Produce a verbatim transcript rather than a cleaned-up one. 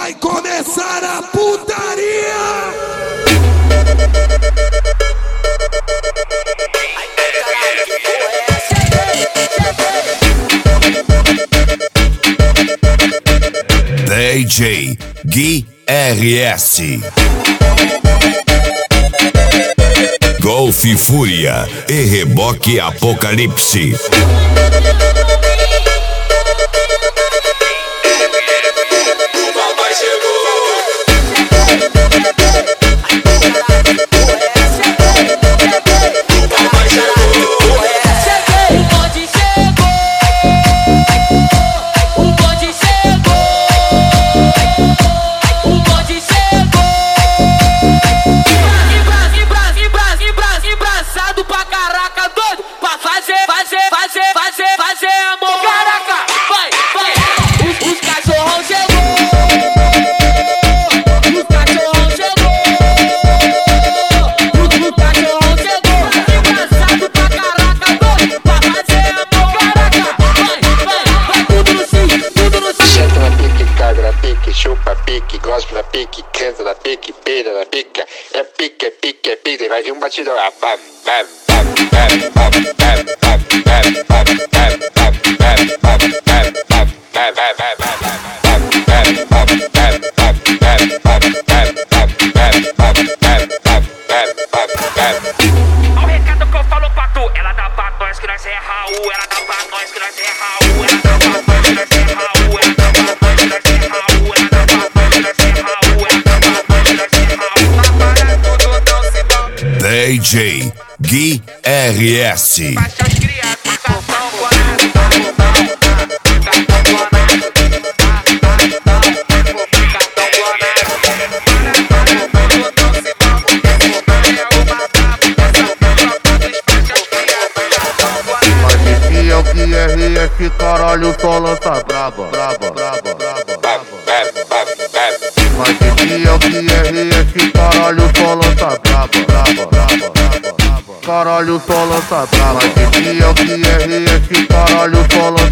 vai começar a putaria! D J Gui R S Golf Fúria e Reboque Apocalipse. Chupa pique, gospel na pique, canta na pique, peida na pica, é pique, é pique, é pique, vai vir um batidão, ah, bam, bam, bam, bam, bam, bam, bam, bam, bam, bam, Olha o recado que eu falo pra tu, ela dá pra nós que nós é Raul, ela dá pra nós que nós é Raul, ela dá pra nós que nós é Raul, ela dá pra nós que nós é Raul, ela dá pra nós que nós é Raul, ela dá pra nós que nós é Raul, apaga tudo, não se dá. D J Gui R S Baixa as crianças, cartão, é o Gui R S, caralho, só lança braba, braba, braba, braba. Mas esse é o Gui R S, caralho, só lança braba, braba, braba, braba. Caralho, só lança braba. Mas esse é o Gui R S, caralho, só lança